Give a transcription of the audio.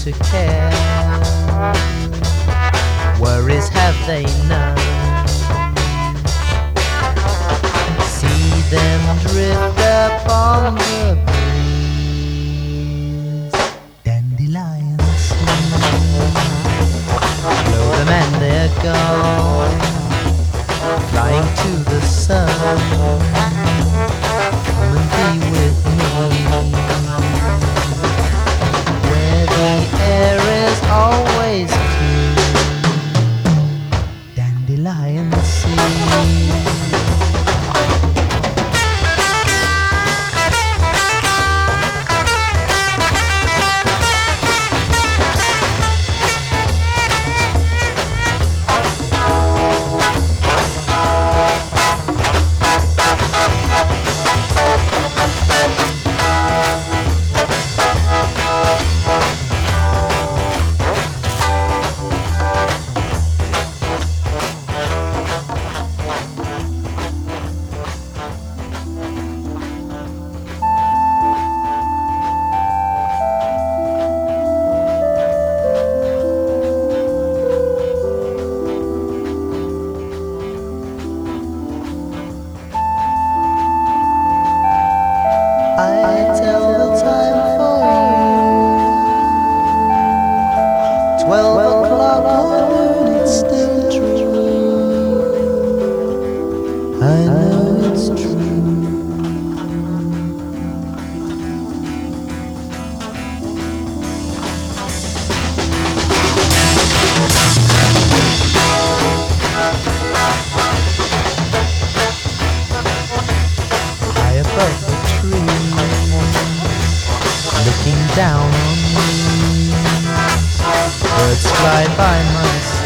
to care. Worries have they none. See them drift upon the breeze. Dandelions sing. Blow them and they're gone, flying to the sun. Come and be with me, where the air is always clean. Dandelion sea. I tell the time for you, 12 o'clock and it's still true. I know it's true. High above the tree, looking down on me, birds fly by my side.